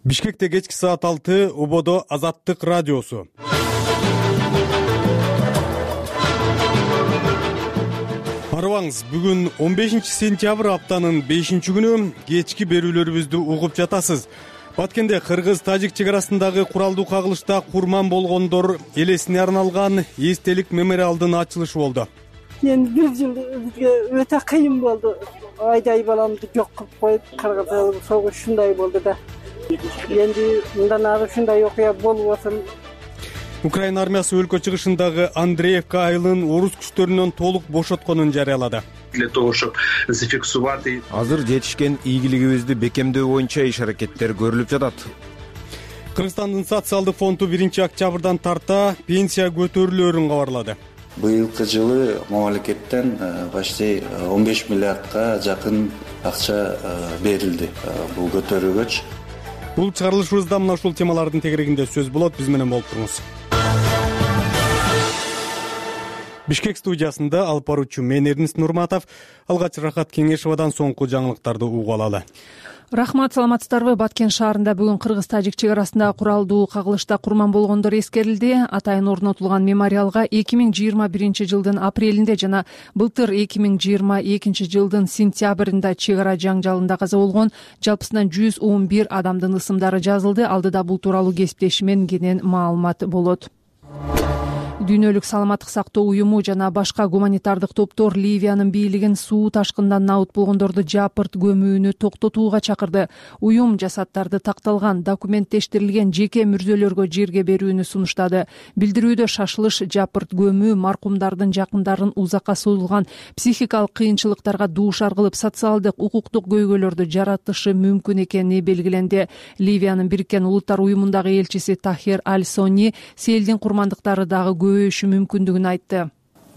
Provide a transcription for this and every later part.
Бишкекте кечки саат 6 Ободо Азаттык радиосу. Арыбаңыз, бүгүн 15-сентябрь аптанын 5-күнү кечки берүүлөрүбүздү угуп жатасыз. Баткенде кыргыз-тажик чек арасындагы куралдуу кагылышта курман болгондор элесине арналган эстелик мемориалдын ачылышы болду. Endi bir yıl bizge öte kıyım oldu. Ayday balamdı yok kılıp koyup Kırgız'ın soğuk şunday oldu da. Endi bundan ağı şunday okuya bol olsun. Украина армиясы өлкө чыгышындагы Андреевка айылын орус күчтөрүнөн толук бошотконун жарыялады. Для того, чтобы зафиксировать. Азыр жетишкен ийгилигибизди бекемдөө боюнча иш аракеттер көрүлүп жатат. Кыргызстандын социалдык фонду 1-октябрдан тарта пенсия көтөрүлөөрүн кабарлады. Быйылкы жылы мамлекеттен почти 15 миллиардка жакын акча берилди бул көтөрүүгө. Бул чыгарылышыбызда мына ушул темалардын тегерегинде сөз болот. Биз менен болуп туруңуз. Бишкек студиясында алып баруучу мен Эрнис Нурматов. Алгач Рахат Кеңешовадан соңку жаңылыктарды угуп алалы. Рахмат, саламатсыздарбы? Баткен шаарында бүгүн кыргыз-тажик чек арасындагы куралдуу кагылышта курман болгондор эскерилди. Атайын орнотулган мемориалга 2021 жылдын апрелинде жана былтыр 2022 жылдын сентябрында чек ара жаңжалында каза болгон жалпысынан 111 адамдын ысымдары жазылды. Алдыда бул тууралуу кесиптешимен кенен маалымат болот. Дүйнөлүк саламаттык сактоо уюму жана башка гуманитардык топтор Ливиянын бийлигин суу ташкындан наут болгондорду жапырт көмүүнү токтотууга чакырды. Уюм жасаттарды такталган, документтештирилген жеке мүрзөлөргө жерге берүүнү сунуштады. Билдирүүдө шашылыш, жапырт көмүү маркумдардын жакындарын узакка созулган психикалык кыйынчылыктарга дуушар кылып, социалдык, укуктук көйгөйлөрдү жаратышы мүмкүн экени белгиленди. Ливиянын Бириккен Улуттар уюмундагы элчиси Тахир Аль-Сони селдин курмандыктары дагы көбөйүшү мүмкүндүгүн айтты.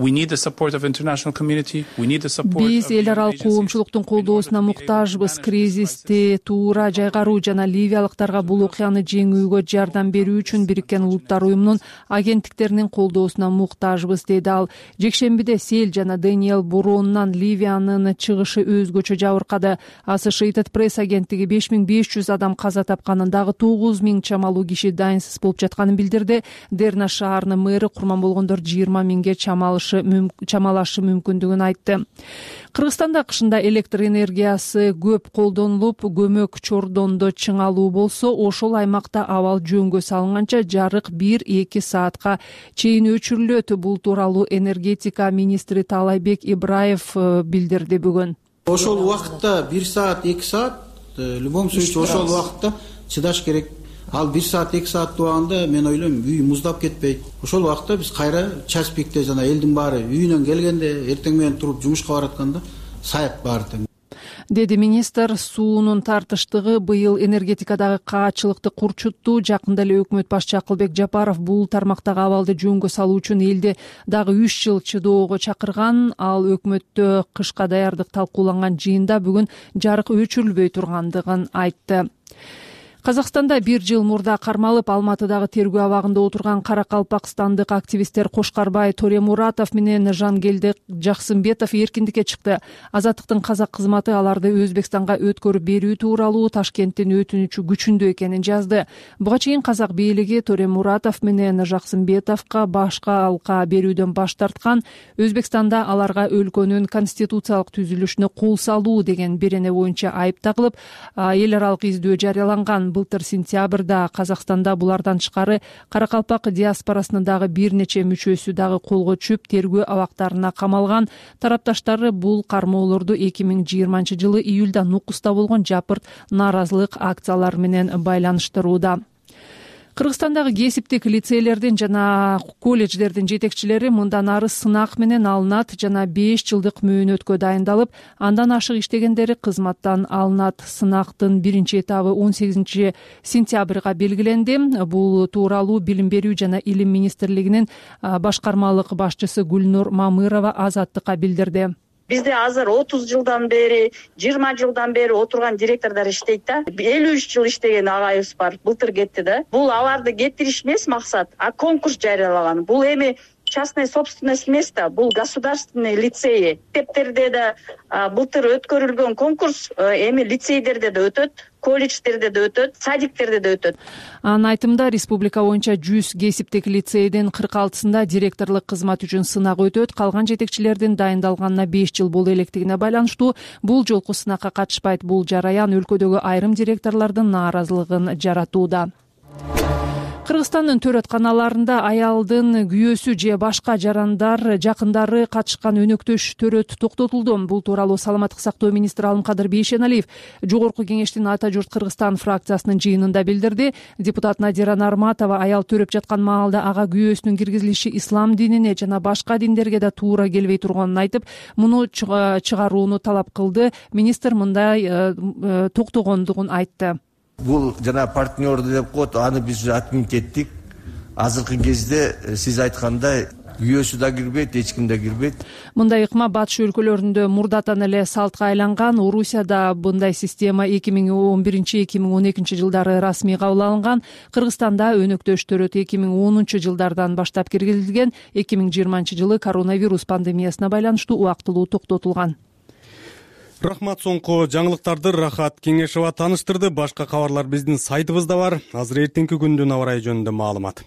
Биз эл аралык коомчулуктун колдоосуна муктажбыз. Кризисти туура жайгаруу жана ливиялыктарга бул окуяны жеңүүгө жардам берүү үчүн Бириккен Улуттар уюмунун агенттиктеринин колдоосуна муктажбыз, деди ал. Жекшембиде сел жана Дэниел Боронунан Ливиянын чыгышы өзгөчө жабыркады. Associated Press агенттиги 5500 адам каза тапканын, дагы 9000 чамалуу киши дайынсыз болуп жатканын билдирди. Дерна шаарынын мэрі курман болгондор 20 000 чамалашы мүмкүндүгүн айтты. Кыргызстанда кышында электр энергиясы көп колдонулуп, көмөк чордондо чыңалуу болсо, ошол аймакта абал жөнгө салынганча жарык 1-2 саатка чейин өчүрүлөт. Бул тууралуу энергетика министри Таалайбек Ибраев билдирди бүгүн. Ошол убакытта 1 саат 2 саат любом случае ошол убакытта чыдаш керек. Ал 1 саат 2 саат убагында мен ойлойм үй муздап кетпейт. Ошол убакта биз кайра час пикте жана элдин баары үйүнөн келгенде, эртең менен туруп жумушка баратканда саят баары тең, деди министр. Суунун тартыштыгы быйыл энергетикадагы каачылыкты курчутту. Жакында эле өкмөт башчы Акылбек Жапаров бул тармактагы абалды жөнгө салуу үчүн элди дагы 3 жыл чыдоого чакырган. Ал өкмөттө кышка даярдык талкууланган жыйында бүгүн жарык өчүрүлбөй тургандыгын айтты. Казакстанда 1 жыл мурда кармалып Алматыдагы тергөө абагында отурган каракалпакстандык активисттер Кошкарбай Торемуратов менен Жангелди Жаксымбетов эркиндикке чыкты. Азаттыктын казак кызматы аларды Өзбекстанга өткөрүп берүү тууралуу Ташкенттин өтүнүчү күчүндө экенин жазды. Буга чейин казак бийлиги Торемуратов менен Жаксымбетовго башка алка берүүдөн баш тарткан. Өзбекстанда аларга өлкөнүн конституциялык түзүлүшүнө кол салуу деген берене боюнча айып тагылып, эл аралык издөө жарыяланган. Былтыр сентябрда Казакстанда булардан тышкары Каракалпак диаспорасынын дагы бир нече мүчөсү дагы колго түшүп, тергөө абактарына камалган. Тарапташтары бул кармоолорду 2020 жылы июлда Нукуста болгон жапырт нааразылык акциялары менен байланыштырууда. Кыргызстандагы кесиптик лицейлердин жана колледждердин жетекчилери мындан ары сынак менен алынат жана 5 жылдык мөөнөткө дайындалып, андан ашык иштегендери кызматтан алынат. Сынактын 1 этабы 18 сентябрга белгиленди. Бул тууралуу Билим берүү жана Илим министрлигинин башкармалык башчысы Гүлнур Мамырова Азаттыкка билдирди. Бизде азыр 30 жылдан бери, 20 жылдан бери отурган директордор иштейт да. 53 жыл иштеген агайыбыз бар. Былтыр кетти да. Бул аларды кеттириш эмес максат, а конкурс жарыялаган. Бул эми частная собственность эмес да, бул государственный лицеи. Мектептерде да былтыр өткөрүлгөн конкурс эми лицейдерде да өтөт. колледждерде да өтөт, садиктерде да өтөт. Анын айтымында республика боюнча 100 кесиптик лицейдин 46-сында директорлук кызмат үчүн сынак өтөт. Калган жетекчилердин дайындалганына 5 жыл боло электигине байланыштуу бул жолку сынакка катышпайт. Бул жараян өлкөдөгү айрым директорлордун нааразылыгын жаратууда. Кыргызстандын төрөтканаларында аялдын күйөөсү же башка жакындары катышкан өнөктөш төрөт токтотулду. Бул тууралуу саламаттык сактоо министри Алымкадыр Бейшеналиев Жогорку кеңештин Ата журт Кыргызстан фракциясынын жыйынында билдирди. Депутат Надира Нарматова аял төрөп жаткан маалда ага күйөөсүнүн киргизилиши ислам динине жана башка диндерге да туура келбей турганын айтып, муну чыгарууну талап кылды. Министр мындай токтогондугун айтты. Бул жана партнерді деп коет, аны биз отменить еттик. Азыркы кезде сиз айткандай күйөөсү да кирбейт, эч ким да кирбейт. Мындай ыкма батыш өлкөлөрүндө мурдатан эле салтка айланган. Орусияда мындай система 2011-2012 жылдары расмий кабыл алынган. Кыргызстанда өнөктөш төрөт 2010 жылдардан баштап киргизилген. 2020 жылы коронавирус пандемиясына байланыштуу убактылуу токтотулган. Рахмат, соңку жаңылыктарды Рахат Кеңешова тааныштырды. Башка кабарлар биздин сайтыбызда бар. Азыр эртеңки күндүн аба ырайы жөнүндө маалымат.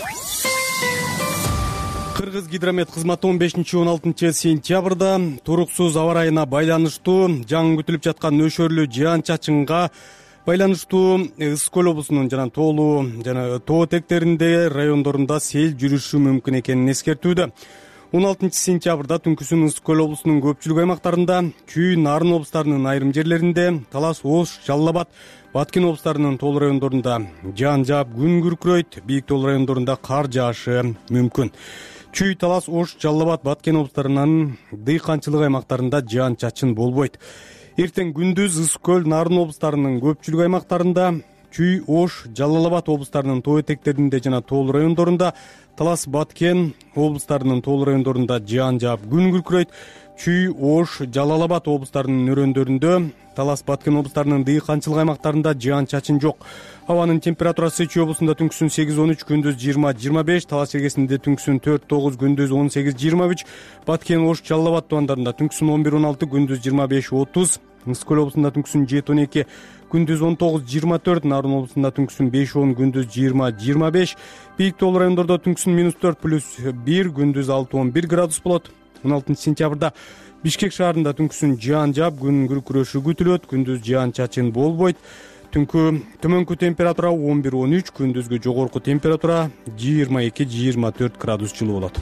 Кыргыз гидромет кызматы 15-16 сентябрда туруксуз аба ырайына байланыштуу жаңы күтүлүп жаткан нөшөрлүү жаан-чачынга байланыштуу Ысык көл облусунун жана тоолуу жана тоо тектеринде райондорунда сел жүрүшү мүмкүн экенин эскертүүдө. 16 сентябрда түнкүсүн Ысык көл облусунун көпчүлүк аймактарында, Чүй, Нарын облустарынын айрым жерлеринде, Талас, Ош, Жалал Абад, Баткен облустарынын тоолуу райондорунда жаан жаап күн күркүрөйт, бийик тоолуу райондорунда кар жаашы мүмкүн. Чүй, Талас, Ош, Жалал Абад, Баткен облустарынын дыйканчылык аймактарында жаан-чачын болбойт. Эртең күндүз Ысык көл, Нарын облустарынын көпчүлүк аймактарында, Чүй, Ош, Жалал Абад облустарынын тоо этектеринде жана тоолуу райондорунда, Талас, Баткен облустарынын тоолуу райондорунда жаан жаап күн күркүрөйт. Чүй, Ош, Жалал Абад облустарынын өрөөндөрүндө, Талас, Баткен облустарынын дыйканчылык аймактарында жаан-чачын жок. Абанын температурасы Чүй облусунда түнкүсүн 8-13, күндүз 20-25, Талас чергесинде түнкүсүн 4-9, күндүз 18-23, Баткен, Ош, Жалал Абад тубандарында түнкүсүн 11-16, күндүз 25-30, Ысык көл облусунда түнкүсүн 7-12, күндүз 19-24, Нарын облусунда түнкүсүн 5-10, күндүз 20-25, бийик тоолуу райондордо түнкүсүн -4+1, күндүз 6-11 градус болот. 16 сентябрда Бишкек шаарында түнкүсүн жаан жаап күн күркүрөшү күтүлөт, күндүз жаан-чачын болбойт. Түнкү төмөнкү температура 11-13, күндүзгү жогорку температура 22-24 градус жылуу болот.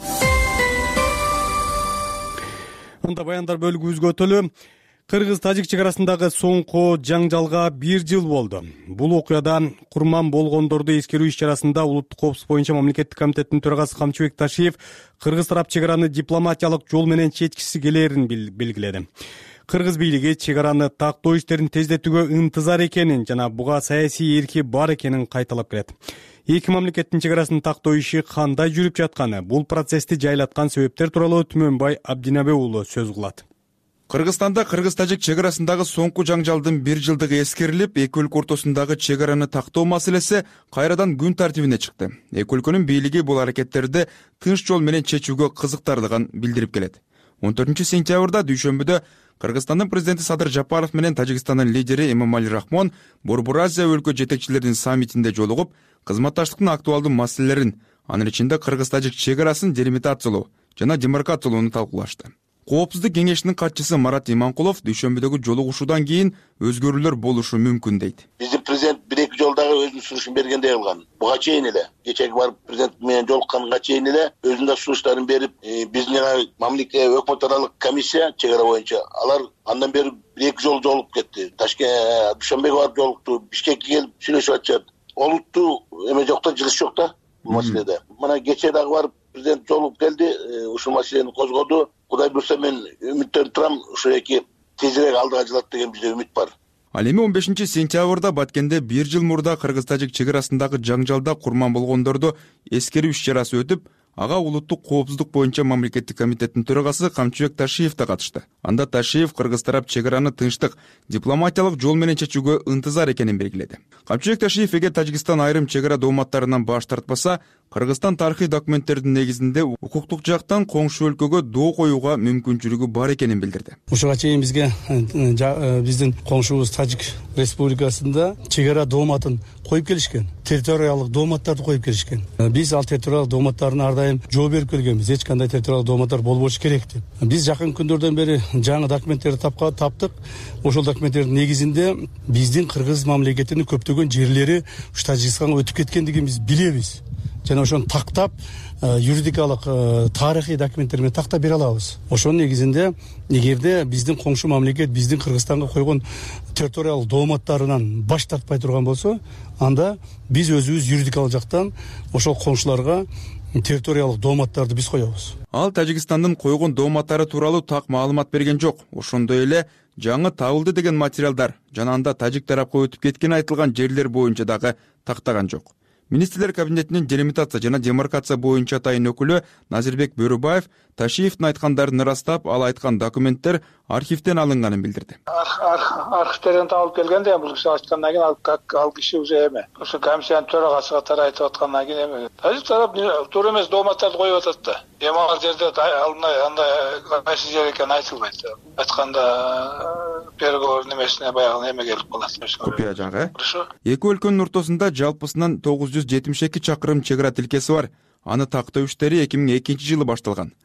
Анда баяндар бөлүгүбүзгө өтөлү. Кыргыз-тажик чек арасындагы соңку жаңжалга 1 жыл болду. Бул окуяда курман болгондорду эскерүү иш-чарасында улуттук коопсуздук боюнча мамлекеттик комитеттин төрагасы Камчыбек Ташиев кыргыз тарап чек араны дипломатиялык жол менен чечкиси келерин белгиледи. Кыргыз бийлиги чек араны тактоо иштерин тездетүүгө ынтызар экенин жана буга саясий эрки бар экенин кайталап келет. Эки мамлекеттин чек арасын тактоо иши кандай жүрүп жатканы, бул процессти жайлаткан себептер тууралуу Түмөнбай Абдинабе уулу сөз кылат. Кыргызстанда кыргыз-тажик чек арасындагы соңку жаңжалдын 1 жылдыгы эскерилип, эки өлкө ортосундагы чек араны тактоо маселеси кайрадан күн тартибине чыкты. Эки өлкөнүн бийлиги бул аракеттерди тынч жол менен чечүүгө кызыктарлыгын билдирип келет. 14 сентябрда дүйшөмбүдө Кыргызстандын президенти Садыр Жапаров менен Тажикстандын лидери Эмомали Рахмон Борбор Азия өлкө жетекчилеринин саммитинде жолугуп, кызматташтыктын актуалдуу маселелерин, анын ичинде кыргыз-тажик чек арасын делимитациялоо жана демаркациялоону талкуулашты. Коопсуздук кеңешинин катчысы Марат Иманкулов дүйшөмбүдөгү жолугушуудан кийин өзгөрүүлөр болушу мүмкүн дейт. Биздин президент 1-2 жолдагы өзүнүн сунушун бергендей кылган. Буга чейин эле кечеги барып президент менен жолукканга чейин эле өзүнүн да сунуштарын берип, биздин жана мамлекет өкмөт аралык комиссия чек ара боюнча алар андан бери 1-2 жол жолугуп кетти. Ташкент, Дүйшөмбөгө барып жолукту, Бишкекке келип сүйлөшүп атышат. Олуттуу эме жок да, жылыш жок да бул маселеде. Мына кечээ дагы барып президент жолугуп келди, ушул маселени козгоду. Кудай буюрса мен үмүттөнүп турам, ушу эки тезирээк алдыга жылат деген бизде үмүт бар. Ал эми 15 сентябрда Баткенде 1 жыл мурда кыргыз-тажик чек арасындагы жаңжалда курман болгондорду эскерүү иш-чарасы өтүп, Ага улуттук коопсуздук боюнча мамлекеттик комитеттин төрагасы Камчыбек Ташиев да катышты. Анда Ташиев кыргыз тарап чек араны тынчтык, дипломатиялык жол менен чечүүгө ынтызар экенин белгиледи. Камчыбек Ташиев эгер Тажикстан айрым чек ара дооматтарынан баш тартпаса, Кыргызстан тарыхый документтердин негизинде укуктук жактан коңшу өлкөгө доо коюуга мүмкүнчүлүгү бар экенин билдирди. Ушуга чейин бизге биздин коңшубуз Тажик Республикасында чек ара дооматын коюп келишкен, территориялык дооматтарды коюп келишкен. Биз ал территориялык дооматтарын ар дайым жооп берип келгенбиз. Эч кандай территориялык дооматтар болбошу керек деп. Биз жакын күндөрдөн бери жаңы документтерди таптык. Ошол документтердин негизинде биздин кыргыз мамлекетинин көптөгөн жерлери ушу Тажикстанга өтүп кеткендигин биз билебиз. Жана ошону тактап юридикалык тарыхый документтер менен тактап бере алабыз. Ошонун негизинде эгерде биздин коңшу мамлекет биздин Кыргызстанга койгон территориялык дооматтарынан баш тартпай турган болсо, анда биз өзүбүз юридикалык жактан ошол коңшуларга территориялык дооматтарды биз коебуз. Ал Тажикстандын койгон дооматтары тууралуу так маалымат берген жок. Ошондой эле жаңы табылды деген материалдар жана анда тажик тарапка өтүп кеткен айтылган жерлер боюнча дагы тактаган жок. Министрлер кабинетинин делимитация жана демаркация боюнча атайын өкүлү Назирбек Бөрүбаев Ташиевдин айткандарын ырастап, ал айткан документтер архивден алынганын билдирди. Архивтерден табылып келгенде бул киши айткандан кийин ал киши уже эме ошо комиссиянын төрагасы катары айтып аткандан кийин эме Тажик тарап туура эмес дооматтарды коюп атат да. Эми ал жерде андай кайсы жер экени айтылбайт. Айтканда переговор немесине баягы эме келип калат. Копия жагы. Эки өлкөнүн ортосунда жалпысынан 972 чакырым чек ара тилкеси бар. Аны тактоо иштери 2002-жылы башталган.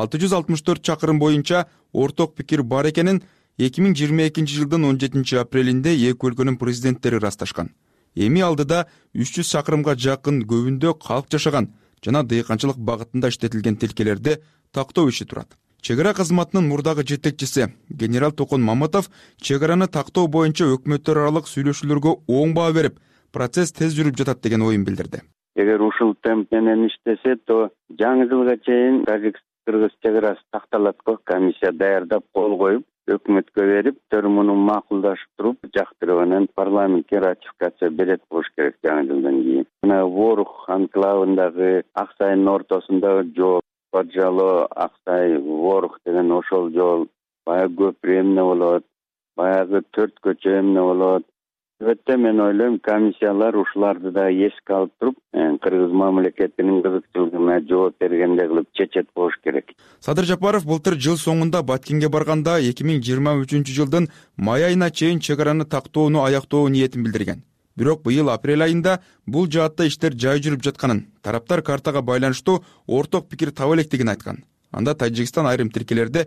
664 чакырым боюнча орток пикир бар экенин 2022-жылдын 17-апрелинде эки өлкөнүн президенттери ырасташкан. Эми алдыда 300 чакырымга жакын көбүндө калк жашаган жана дыйканчылык багытында иштетилген тилкелерди тактоо иши турат. Чек ара кызматынын мурдагы жетекчиси генерал Токон Маматов чек араны тактоо боюнча өкмөттөр аралык сүйлөшүүлөргө оң баа берип, процесс тез жүрүп жатат деген оюн билдирди. Эгер ушул темп менен иштесе, то жаңы жылга чейин Тажик-Кыргыз чек арасы такталат го. Комиссия даярдап кол коюп, өкмөткө берип, муну макулдашып туруп, жактырып анан парламентке ратификация берет болуш керек жаңы жылдан кийин. Мына Ворух анклавындагы Аксайдын ортосундагы жол, Поджало Аксай Ворух деген ошол жол баягы көпүрө эмне болот, баягы 4 көчө эмне болот. Өтө мен ойлойм, комиссиялар ушуларды да эске алып туруп, Кыргыз мамлекетинин кызыкчылыгына жооп бергендей кылып чечет болуш керек. Садыр Жапаров былтыр жыл соңунда Баткенге барганда 2023-жылдын май айына чейин чек араны тактоону аяктоо ниетин билдирген. Бирок быйыл апрель айында бул жаатта иштер жай жүрүп жатканын, тараптар картага байланыштуу орток пикир таба электигин айткан. Анда Тажикстан айрым тилкелерде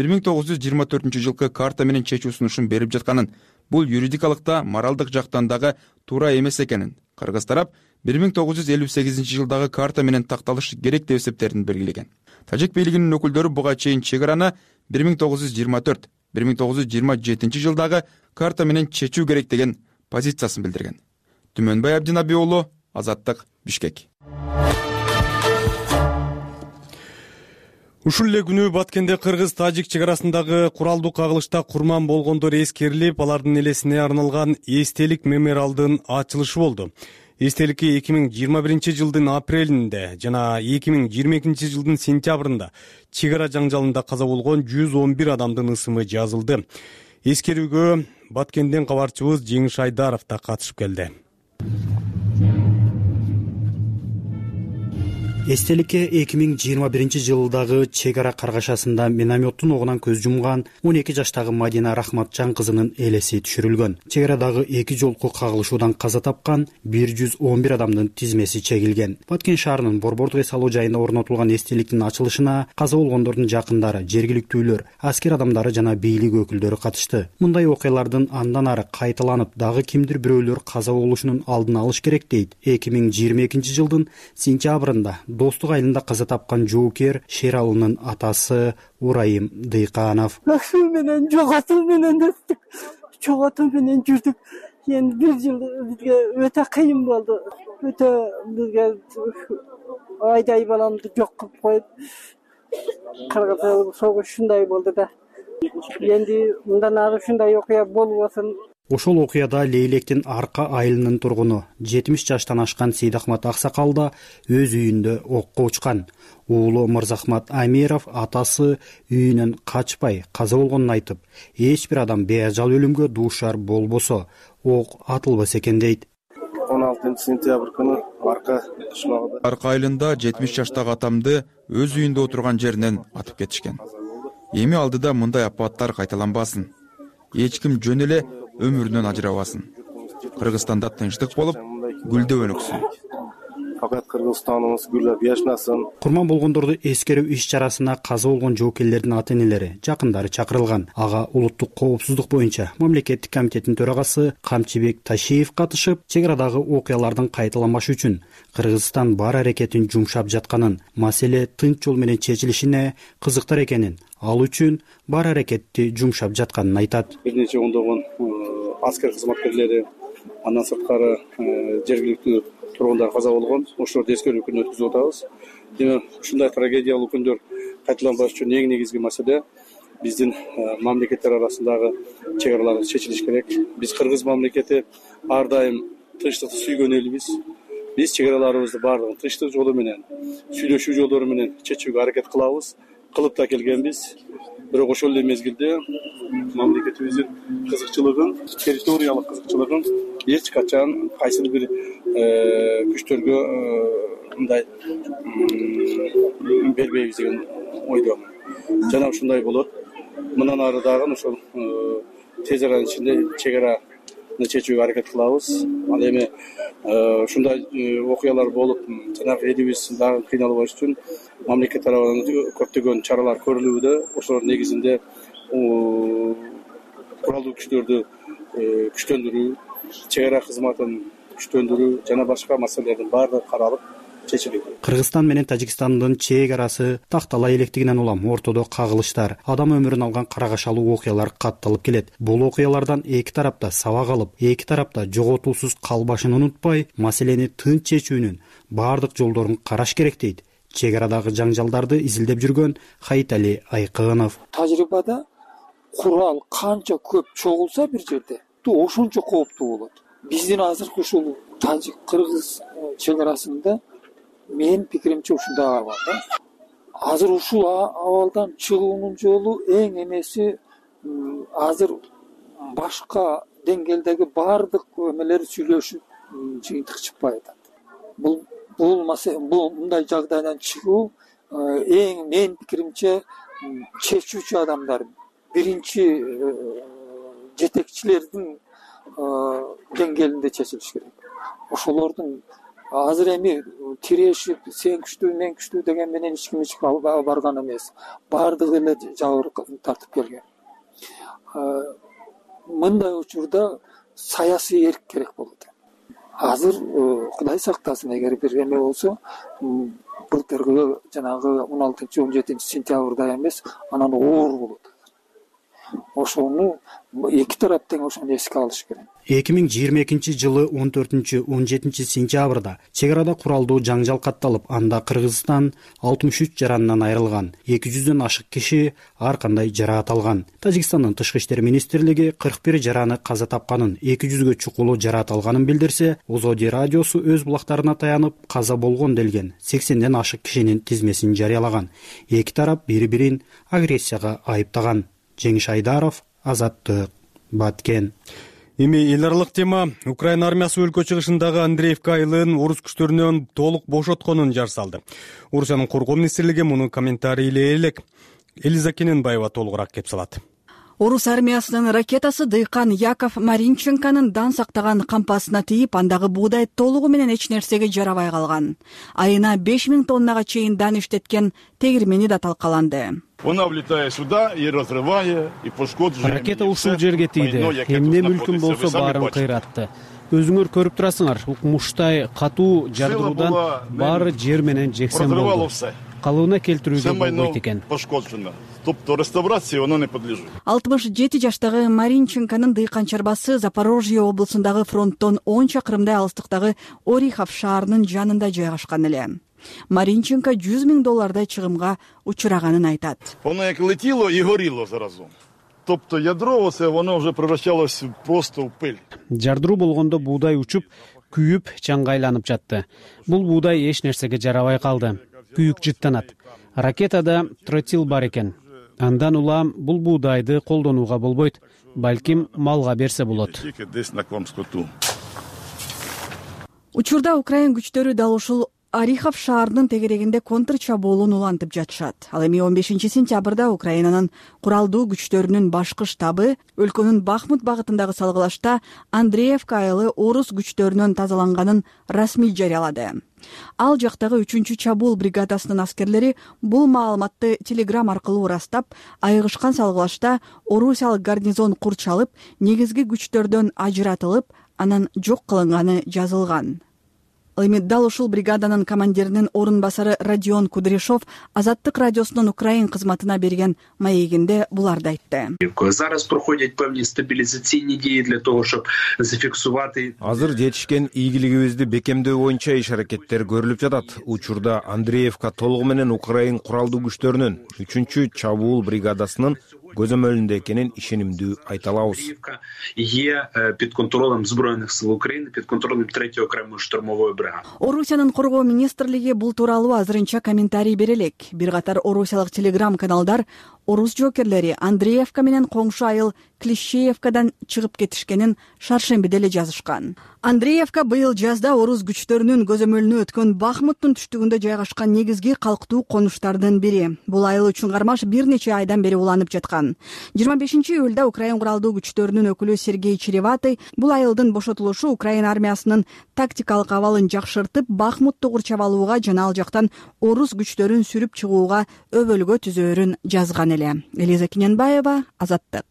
1924-жылкы карта менен чечүү сунушун берип жатканын, бул юридикалыкта, моралдык жактан дагы туура эмес экенин, кыргыз тарап 1958-жылдагы карта менен такталышы керек деп эсептерин белгилеген. Тажик бийлигинин өкүлдөрү буга чейин чек араны 1924-1927-жылдагы карта менен чечүү керек деген позициясын билдирген. Түмөнбай Абдинаби уулу, Азаттык, Бишкек. Ушул эле күнү Баткенде кыргыз-тажик чек арасындагы куралдуу кагылышта курман болгондор эскерилип, алардын элесине арналган эстелик мемориалдын ачылышы болду. Эстеликке 2021-жылдын апрелинде жана 2022-жылдын сентябрында чек ара жаңжалында каза болгон 111 адамдын ысымы жазылды. Эскерүүгө Баткенден кабарчыбыз Жеңиш Айдаров да катышып келди. Эстеликке 2021-жылдагы чек ара каргашасында минометтун огунан көз жумган 12 жаштагы Мадина Рахматжан кызынын элеси түшүрүлгөн. Чек арадагы 2 жолку кагылышуудан каза тапкан 111 адамдын тизмеси чегилген. Баткен шаарынын борбордук эс алуу жайында орнотулган эстеликтин ачылышына каза болгондордун жакындары, жергиликтүүлөр, аскер адамдары жана бийлик өкүлдөрү катышты. Мындай окуялардын андан ары кайталанып, дагы кимдир бирөөлөр каза болушунун алдын алыш керек дейт. 2022-жылдын сентябрында Достук айылында каза тапкан жоокер Шералынын атасы Урайым Дыйканов. Ошол менен жоготуу менен өттүк. Жоготуу менен жүрдүк. Эми бир жыл бизге өтө кыйын болду. Өтө бизге айдай баламды жок кылып коюп, кыргыз согуш ушундай болду да. Эndi мындан ары ушундай окуя болбосун. Ошол окуяда Лейлектин Арка айылынын тургуну 70 жаштан ашкан Сейдахмат Аксакал да өз үйүндө окко учкан. Уулу Мырзахмат Амиров атасы үйүнөн качпай каза болгонун айтып, эч бир адам беажал өлүмгө дуушар болбосо ок атылбас экен дейт. 16-сентябрь күнү Арка айылында 70 жаштагы атамды өз үйүндө отурган жеринен атып кетишкен. Эми алдыда мындай апаттар кайталанбасын. Эч ким жөн эле өмүрүнөн ажырабасын. Кыргызстанда тынчтык болуп, гүлдөп өнүксүн. Факат Кыргызстаныбыз гүлдөп жашнасын. Курман болгондорду эскерүү иш-чарасына каза болгон жоокерлердин ата-энелери, жакындары чакырылган. Ага улуттук коопсуздук боюнча мамлекеттик комитеттин төрагасы Камчыбек Ташиев катышып, чек арадагы окуялардын кайталанбашы үчүн Кыргызстан бар аракетин жумшап жатканын, маселе тынч жол менен чечилишине кызыктар экенин, ал үчүн бар аракетти жумшап жатканын айтат. Бир нече ондогон аскер кызматкерлери, андан сырткары жергиликтүү тургундар каза болгон. Ошолорду эскерүү күнү өткүзүп атабыз. Демек, ушундай трагедиялуу күндөр кайталанбаш үчүн эң негизги маселе биздин мамлекеттер арасындагы чек аралар чечилиш керек. Биз Кыргыз мамлекети ар дайым тынчтыкты сүйгөн элбиз. Биз чек араларыбызды бардыгын тынчтык жолу менен, сүйлөшүү жолдору менен чечүүгө аракет кылабыз. Кылып да келгенбиз. Бирок ошол эле мезгилде мамлекетибиздин кызыкчылыгын, территориялык кызыкчылыгын эч качан кайсы бир күчтөргө мындай бербейбиз деген ойдомун. Жана ушундай болот. Мындан ары дагы ошол тез аранын ичинде чек араны чечүүгө аракет кылабыз. Ал эми ушундай окуялар болуп, жанагы элибиз дагы кыйналбаш үчүн мамлекет тарабынан көптөгөн чаралар көрүлүүдө. Ошолор негизинде куралдуу күчтөрдү күчтөндүрүү, чек ара кызматын күчтөндүрүү жана башка маселелердин баардыгы каралып чечилет. Кыргызстан менен Тажикстандын чек арасы тактала электигинен улам ортодо кагылыштар, адам өмүрүн алган карагашалуу окуялар катталып келет. Бул окуялардан эки тарапта сабак алып, эки тарапта жоготуусуз калбашын унутпай, маселени тынч чечүүнүн баардык жолдорун караш керек дейт чек арадагы жаңжалдарды изилдеп жүргөн Хайтали Айкынов. Тажрыйбада курал канча көп чогулса бир жерде, ошончо кооптуу болот. Биздин азыркы ушул Тажик-Кыргыз чек арасында менин пикиримче ушундай абал да. Азыр ушул абалдан чыгуунун жолу эң эмеси азыр башка деңгээлдеги баардык эмелер сүйлөшүп жыйынтык чыкпай атат. Бул мындай жагдайдан чыгуу эң менин пикиримче чечүүчү адамдар, биринчи жетекчилердин деңгээлинде чечилиш керек. Ошолордун азыр эми тирешип, сен күчтүү, мен күчтүү деген менен эч ким барган эмес. Бардыгы эле жабыр тартып келген. Мындай учурда саясий эрк керек болот. Азыр Кудай сактасын, эгер бир эме болсо, былтыркы жанагы 16-17 сентябрда эмес, анан оор болот. Ошону эки тарап тең ошону эске алыш керек. 2022 жылы 14-17 сентябрда чек арада куралдуу жаңжал катталып, анда Кыргызстан 63 жаранынан айрылган, 200дөн ашык киши ар кандай жараат алган. Тажикстандын тышкы иштер министрлиги 41 жараны каза тапканын, 200гө чукулуу жараат алганын билдирсе, Озоди радиосу өз булактарына таянып каза болгон делген 80ден ашык кишинин тизмесин жарыялаган. Эки тарап бири-бирин агрессияга айыптаган. Жеңиш Айдаров, Азаттык, Баткен. Эми эл аралык тема. Украина армиясы өлкө чыгышындагы Андреевка айылын орус күчтөрүнөн толук бошотконун жар салды. Орусиянын коргоо министрлиги муну комментарий элек. Элиза Кененбаева толугураак кеп салат. Орус армиясынын ракетасы дыйкан Яков Маринченконун дан сактаган кампасына тийип, андагы буудай толугу менен эч нерсеге жарабай калган. Айына 5000 тоннага чейин дан иштеткен тегирмени да талкаланды. Ракета ушул жерге тийди. Эмне мүлкүм болсо баарын кыйратты. Өзүңөр көрүп турасыңар, уштай катуу жардыруудан баары жер менен жексен болду. Калыбына келтирүүгө болбойт экен. 67 жаштагы Маринченконун дыйкан чарбасы Запорожье облусундагы фронттон 10 чакырымдай алыстыктагы Орихов шаарынын жанында жайгашкан эле. Маринченко $100,000 чыгымга учураганын айтат. тобто ядро, оно уже превращалось просто в пыль. Жардыруу болгондо буудай учуп, күйүп, чаңга айланып жатты. Бул буудай эч нерсеге жарабай калды. Күйүк жыттанат. Ракетада тротил бар экен. Андан улам бул буудайды колдонууга болбойт. Балким малга берсе болот. Учурда Украин күчтөрү дал ушул Орехов шаарынын тегерегинде контр чабуулун улантып жатышат. Ал эми 15 сентябрда Украинанын куралдуу күчтөрүнүн башкы штабы өлкөнүн Бахмут багытындагы салгылашта Андреевка айылы орус күчтөрүнөн тазаланганын расмий жарыялады. Ал жактагы 3-чү чабуул бригадасынын аскерлери бул маалыматты телеграм аркылуу ырастап, айыгышкан салгылашта орусиялык гарнизон курчалып, негизги күчтөрдөн ажыратылып, анан жок кылынганы жазылган. Эми дал ушул бригаданын командиринин орун басары Родион Кудряшов Азаттык радиосунун Украин кызматына берген маегинде буларды айтты. Зараз проходять певні стабілізаційні дії для того, щоб зафіксувати. Азыр жетишкен ийгилигибизди бекемдөө боюнча иш-аракеттер көрүлүп жатат. Учурда Андреевка толугу менен Украин куралдуу күчтөрүнүн 3-чү чабуул бригадасынын көзөмөлүндө экенин ишенимдүү айта алабыз. Є під контролем Збройних сил України, під контролем 3-ї окремої штурмової бригади. Орусиянын коргоо министрлиги бул тууралуу азырынча комментарий бере элек. Бир катар орусиялык телеграм каналдар орус жоокерлери Андреевка менен коңшу айыл Клещеевкадан чыгып кетишкенин шаршембиде эле жазышкан. Андреевка быйыл жазда орус күчтөрүнүн көзөмөлүнө өткөн Бахмуттун түштүгүндө жайгашкан негизги калктуу конуштардын бири. Бул айыл үчүн кармаш бир нече айдан бери уланып жаткан. 25-июлда Украин куралдуу күчтөрүнүн өкүлү Сергей Череватый бул айылдын бошотулушу Украин армиясынын тактикалык абалын жакшыртып, Бахмутту курчап алууга жана ал жактан орус күчтөрүн сүрүп чыгууга өбөлгө түзөөрүн жазган эле. Элиза Киненбаева, Азаттык.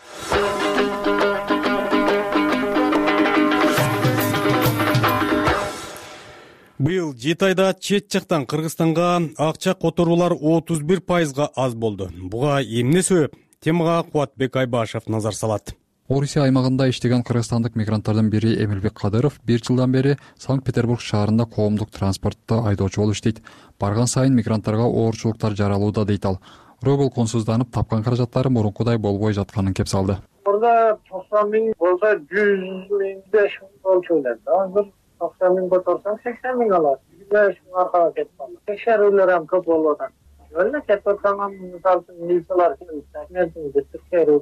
Быйыл 7 айда чет жактан Кыргызстанга акча которуулар 31% аз болду. Буга эмне себеп? Темага Кубатбек Айбашев назар салат. Орусия аймагында иштеген кыргызстандык мигранттардын бири Эмилбек Кадыров 1 жылдан бери Санкт-Петербург шаарында коомдук транспортто айдоочу болуп иштейт. Барган сайын мигранттарга оорчулуктар жаралууда дейт ал. Рубль консузданып, тапкан каражаттары мурункудай болбой жатканын кеп салды. Orada 90 bin olsa 100 bin 5 bin bolçuylar. Azır 90 bin kotorsan 80 bin alar. 5 bin arkaya ketmez. Tekşerüler hem köp olmadan. Öyle ketmezsen misal için milsalar kim istekmezsiniz. Türkiye'de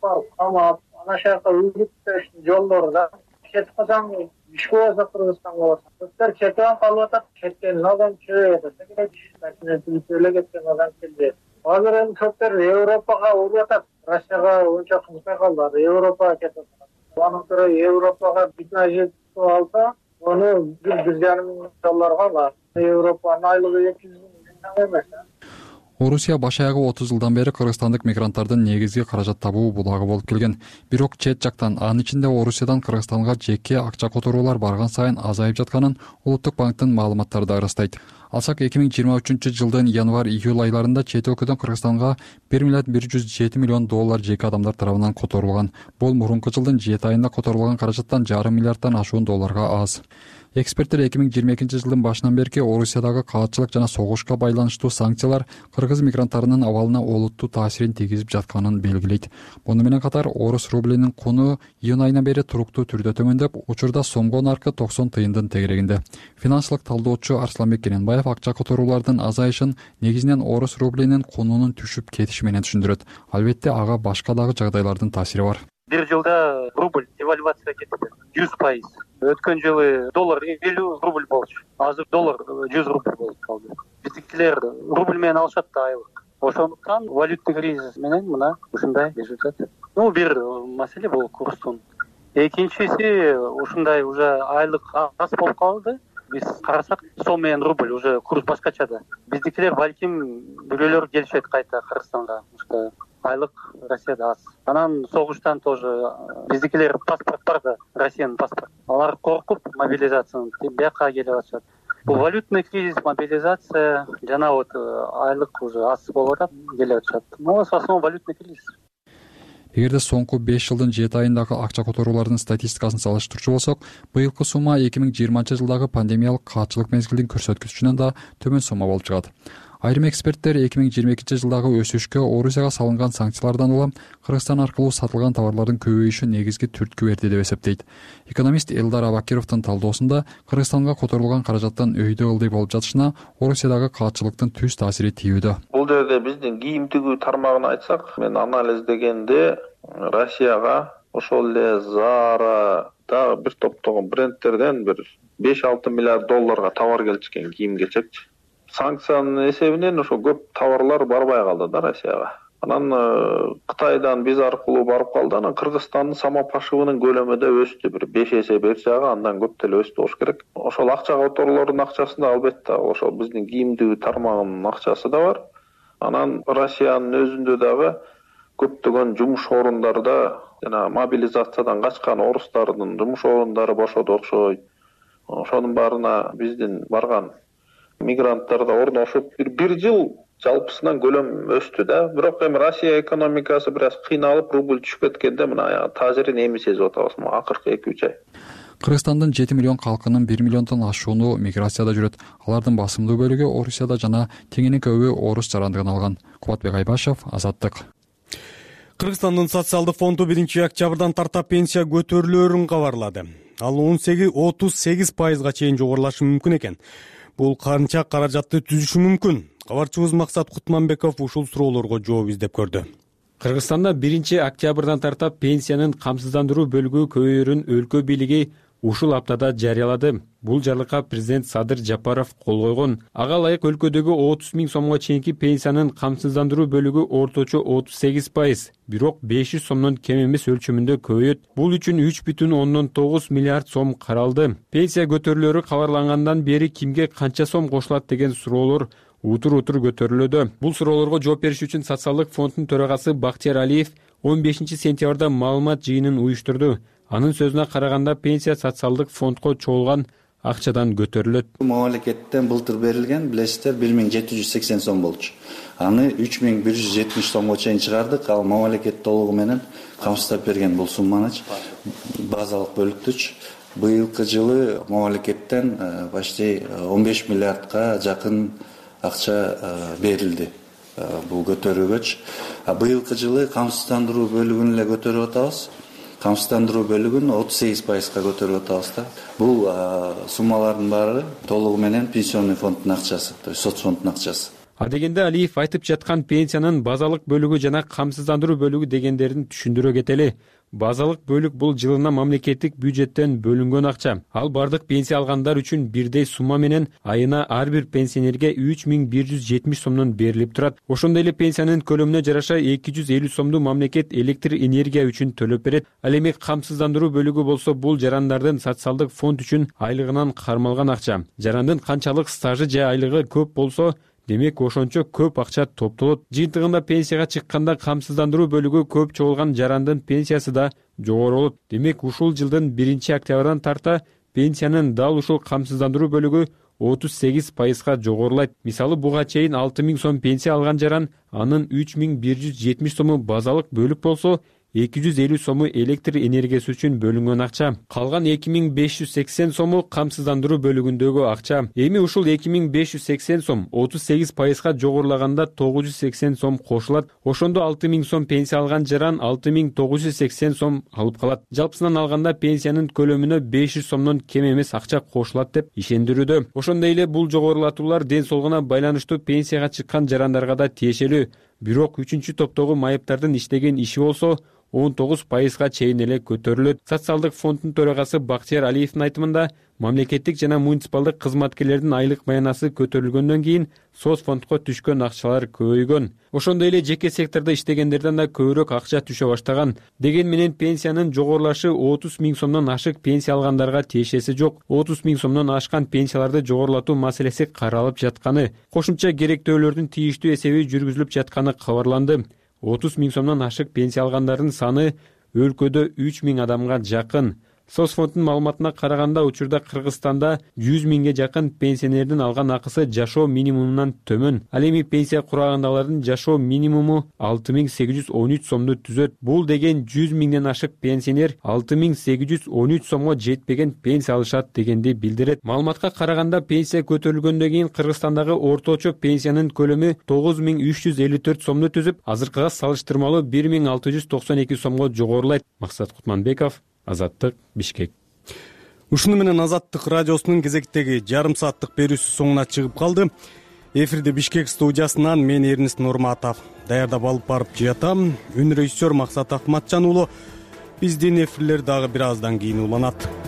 ama anaşaka ülkede yollarda ketmezsen işkoyasa Kırgızistan'a olsa. Türkler ketmen kalmadan ketken adam çöğe. Tekrar öyle ketken adam keldi. Azır hem köpler Avrupa'ya uğratak. Rossiyaga onca kızmay kaldı. Avrupa'ya ketmez. Onun sonra Avrupa'ya bitmece alsa onu bir yarım yıllarga var. Avrupa'nın aylığı 200 bin emez. Орусия баш аягы 30 жылдан бери кыргызстандык мигранттардын негизги каражат табуу булагы болуп келген. Бирок чет жактан, анын ичинде Орусиядан Кыргызстанга жеке акча которуулар барган сайын азайып жатканын Улуттук банктын маалыматтары да ырастайт. Алсак 2023-жылдын январь-июль айларында чет өлкөдөн Кыргызстанга 1 миллиард 107 миллион доллар жеке адамдар тарабынан которулган. Бул мурунку жылдын 7 айында которулган каражаттан 1,5 миллиарддан ашуун долларга аз. Эксперттер 2022-жылдын башынан берки Орусиядагы каатчылык жана согушка байланыштуу санкциялар кыргыз мигранттарынын абалына олуттуу таасирин тийгизип жатканын белгилейт. Муну менен катар орус рублинин куну июнь айынан бери туруктуу түрдө төмөндөп, учурда сомго наркы 90 тыйындын тегерегинде. Финансылык талдоочу Арсланбек Кененбаев акча которуулардын азайышын негизинен орус рублинин кунунун түшүп кетиши менен түшүндүрөт. Албетте ага башка дагы жагдайлардын таасири бар. Bir жылда рубль девальвация кетти 100%. Өткөн жылы доллар 50 рубль болчу. Азыр доллар 100 рубль болуп калды. Биздикилер рубль менен алышат да айлык. Ошондуктан валютный кризис менен мына ушундай результат. Бир маселе бул курстун. Экинчиси ушундай уже айлык аз болуп калды. Биз карасак сом менен рубль уже курс башкача да. Биздикилер балким бирөөлөр келишет кайта Кыргызстанга. Айлык Россияда аз. Анан согуштан тоже биздикилер паспорт бар да, Россиянын паспорт. Алар коркуп мобилизацияны бияка келип атышат. Бул валютный кризис, мобилизация жана вот айлык уже аз болуп атат, келип атышат. В основном валютный кризис. Эгерде соңку 5 жылдын 7 айындагы акча которуулардын статистикасын салыштырчу болсок, быйылкы сумма 2020-жылдагы пандемиялык каатчылык мезгилдин көрсөткүчүнөн да төмөн сумма болуп чыгат. Айрым эксперттер 2022-жылдагы өсүшкө Орусияга салынган санкциялардан улам Кыргызстан аркылуу сатылган товарлардын көбөйүшү негизги түрткү берди деп эсептейт. Экономист Элдар Абакировдун талдоосунда Кыргызстанга которулган каражаттын өйдө ылдый болуп жатышына Орусиядагы каатчылыктын түз таасири тийүүдө. Бул жерде биздин кийим тигүү тармагын айтсак, мен анализдегенде Россияга ошол эле Zara дагы бир топтогон брендтерден бир 5-6 миллиард долларга товар келишкен кийим-кечекчи. Санкциянын эсебинен ошо көп товарлар барбай калды да Россияга. Анан Кытайдан биз аркылуу барып калды. Анан Кыргызстандын самопашыбынын көлөмү да өстү. Бир 5 эсе бер жагы андан көп деле өстү болуш керек. Ошол акча которуулордун акчасында албетте ошол биздин кийимдүү тармагынын акчасы да бар. Анан Россиянын өзүндө дагы көптөгөн жумуш орундарда жана мобилизациядан качкан орустардын жумуш орундары бошоду окшойт. Ошонун баарына биздин барган мигранттар да орношуп бир жыл жалпысынан көлөм өстү да. Бирок эми Россия экономикасы бир аз кыйналып, рубль түшүп кеткенде мына таасирин эми сезип атабыз акыркы 2-3 ай. Кыргызстандын 7 миллион калкынын 1 миллиондон ашууну миграцияда жүрөт. Алардын басымдуу бөлүгү Орусияда жана теңинин көбү орус жарандыгын алган. Кубатбек Айбашев, Азаттык. Кыргызстандын социалдык фонду 1-октябрдан тарта пенсия көтөрүлөөрүн кабарлады. Ал 38% чейин жогорулашы мүмкүн экен. Бул канча каражатты түзүшү мүмкүн? Кабарчыбыз Максат Кутманбеков ушул суроолорго жооп издеп көрдү. Кыргызстанда 1-октябрдан тарта пенсиянын камсыздандыруу бөлүгү көбөйөрүн өлкө бийлиги ушул аптада жарыялады. Бул жарлыкка президент Садыр Жапаров кол койгон. Ага ылайык өлкөдөгү 30 000 сомго чейинки пенсиянын камсыздандыруу бөлүгү орточо 38%, бирок 500 сомдон кем эмес өлчөмүндө көбөйөт. Бул үчүн 3,9 миллиард сом каралды. Пенсия көтөрүлөрү кабарлангандан бери кимге канча сом кошулат деген суроолор утур көтөрүлүүдө. Бул суроолорго жооп бериш үчүн социалдык фонддун төрагасы Бактияр Алиев 15 сентябрда маалымат жыйынын уюштурду. Анын сөзүнө караганда пенсия социалдык фондко чогулган акчадан көтөрүлөт. Мамлекеттен былтыр берилген, билесиздер, 1780 сом болчу. Аны 3170 сомго чейин чыгардык. Ал мамлекет толугу менен камсыздап берген бул сумманычы, базалык бөлүктүчү. Быйылкы жылы мамлекеттен почти 15 миллиардка жакын акча берилди бул көтөрүүгөчү. Быйылкы жылы камсыздандыруу бөлүгүн эле көтөрүп атабыз. Камсыздандыруу бөлүгүн 38%га көтөрүп атабыз да. Бул суммалардын баары толугу менен пенсионный фонддун акчасы, то есть соцфонддун акчасы. Адегенде Алиев айтып жаткан пенсиянын базалык бөлүгү жана камсыздандыруу бөлүгү дегендерин түшүндүрө кетели. Базалык бөлүк бул жылына мамлекеттик бюджеттен бөлүнгөн акча. Ал бардык пенсия алгандар үчүн бирдей сумма менен айына ар бир пенсионерге 3170 сомдон берилип турат. Ошондой эле пенсиянын көлөмүнө жараша 250 сомду мамлекет электр энергия үчүн төлөп берет. Ал эми камсыздандыруу бөлүгү болсо бул жарандардын социалдык фонд үчүн айлыгынан кармалган акча. Жарандын канчалык стажы же айлыгы көп болсо, демек ошончо көп акча топтолот. Жыйынтыгында пенсияга чыкканда камсыздандыруу бөлүгү көп чогулган жарандын пенсиясы да жогору болот. Демек ушул жылдын 1-октябрдан тарта пенсиянын дал ушул камсыздандыруу бөлүгү 38%га жогорулайт. Мисалы, буга чейин 6000 сом пенсия алган жаран анын 3170 сому базалык бөлүк болсо, 250 сому электр энергиясы үчүн бөлүнгөн акча. Калган 2580 сому камсыздандыруу бөлүгүндөгү акча. Эми ушул 2580 сом 38%га жогорулаганда 980 сом кошулат. Ошондо 6000 сом пенсия алган жаран 6980 сом алып калат. Жалпысынан алганда пенсиянын көлөмүнө 500 сомдон кем эмес акча кошулат деп ишендирүүдө. Ошондой эле бул жогорулатуулар ден соолугуна байланыштуу пенсияга чыккан жарандарга да тиешелүү. Бирок 3-чү топтогу майыптардын иштеген иши болсо 19%га чейин эле көтөрүлөт. Социалдык фонддун төрагасы Бактияр Алиевдин айтымында, мамлекеттик жана муниципалдык кызматкерлердин айлык маянасы көтөрүлгөндөн кийин соцфондко түшкөн акчалар көбөйгөн. Ошондой эле жеке сектордо иштегендерден да көбүрөөк акча түшө баштаган. Деген менен пенсиянын жогорулашы 30 000 сомдон ашык пенсия алгандарга тиешеси жок. 30 000 сомдон ашкан пенсияларды жогорулатуу маселеси каралып жатканы, кошумча керектөөлөрдүн тийиштүү эсеби жүргүзүлүп жатканы кабарланды. 30 000 сомдон ашык пенсия алгандардын саны өлкөдө 3000 адамга жакын. соцфонддун маалыматына караганда учурда Кыргызстанда 100 миңге жакын пенсионердин алган акысы жашоо минимумунан төмөн. Ал эми пенсия курагандагылардын жашоо минимуму 6813 сомду түзөт. Бул деген 100 миңден ашык пенсионер 6813 сомго жетпеген пенсия алышат дегенди билдирет. Маалыматка караганда пенсия көтөрүлгөндөн кийин Кыргызстандагы орточо пенсиянын көлөмү 9354 сомду түзүп, азыркыга салыштырмалуу 1692 сомго жогорулайт. Максат Кутманбеков, Азаттык, Бишкек. Ушуну менен Азаттык радиосунун кезектеги жарым сааттык берүүсү соңуна чыгып калды. Эфирде Бишкек студиясынан мен Эрнис Нурматов даярдап алып барып жатам. Үн режиссер Максат Акматжан уулу. Биздин эфирлер дагы бир аздан кийин уланат.